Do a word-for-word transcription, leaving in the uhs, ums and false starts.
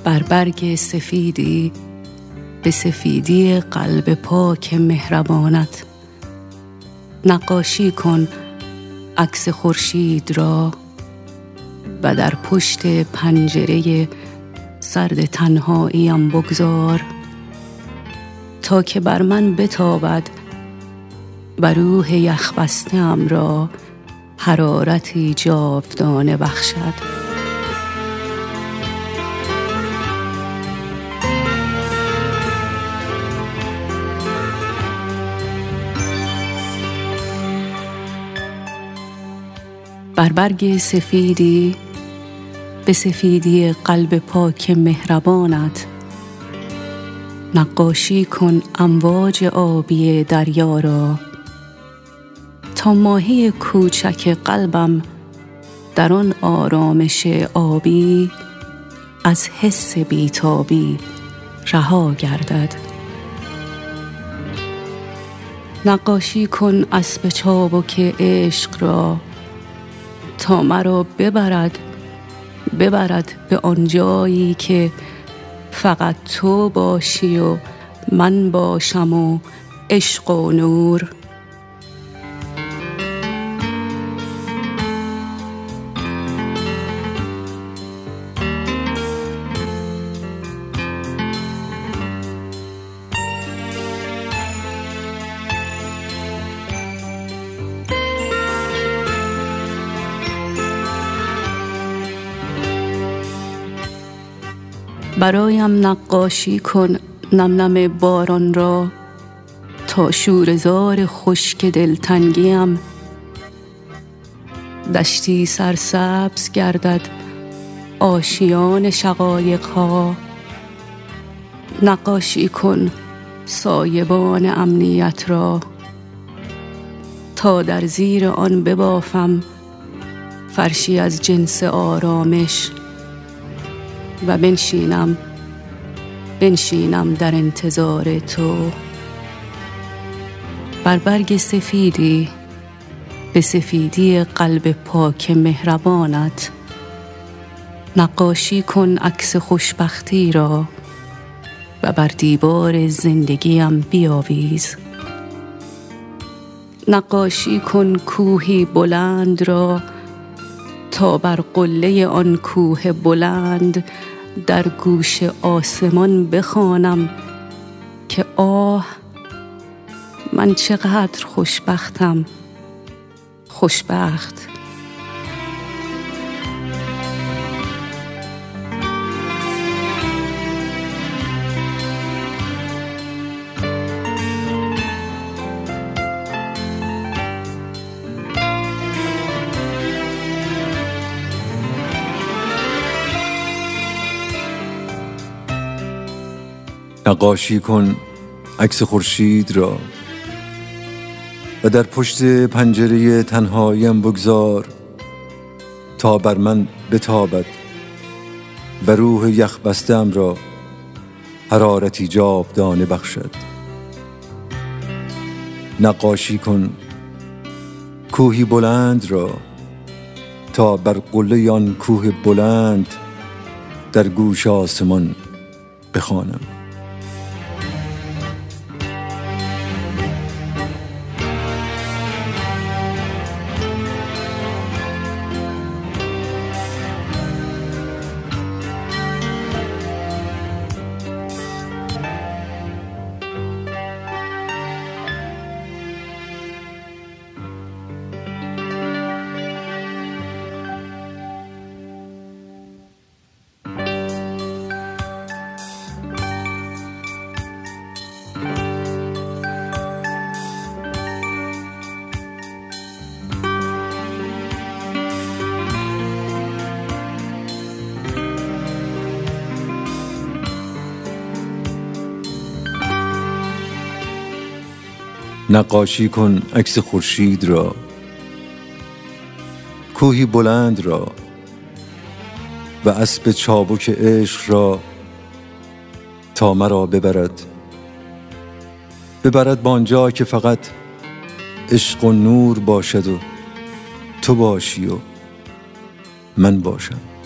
بر برگ سفیدی به سفیدی قلب پاک مهربانت. نقاشی کن عکس خورشید را و در پشت پنجره سرد تنهاییم بگذار تا که بر من بتابد و روح یخبسته‌ام را حرارتی جاودانه بخشد. بر برگ سفیدی به سفیدی قلب پاک مهربانت. نقاشی کن امواج آبی دریا را تا ماهی کوچک قلبم در آن آرامش آبی از حس بیتابی رها گردد. نقاشی کن اسب چابک عشق را تا مرا ببرد ببرد به آن جایی که فقط تو باشی و من باشم و عشق و نور. برایم نقاشی کن نم نم باران را تا شوره‌زار خشک دلتنگیم دشتی سرسبز گردد آشیان شقایق‌ها. نقاشی کن سایبان امنیت را تا در زیر آن ببافم فرشی از جنس آرامش و بنشینم بنشینم در انتظار تو. بر برگ سفیدی به سفیدی قلب پاک مهربانت. نقاشی کن عکس خوشبختی را و بر دیوار زندگیم بیاویز. نقاشی کن کوهی بلند را تا بر قله آن کوه بلند در گوش آسمان بخوانم که آه من چقدر خوشبختم خوشبخت. نقاشی کن عکس خورشید را و در پشت پنجره تنهاییم بگذار تا بر من بتابد و روح یخ بسته‌ام را حرارتی جاودانه بخشد. نقاشی کن کوهی بلند را تا بر قله آن کوه بلند در گوش آسمان بخوانم. نقاشی کن عکس خورشید را، کوهی بلند را و اسب چابک عشق را تا مرا ببرد ببرد به آنجا که فقط عشق و نور باشد و تو باشی و من باشم.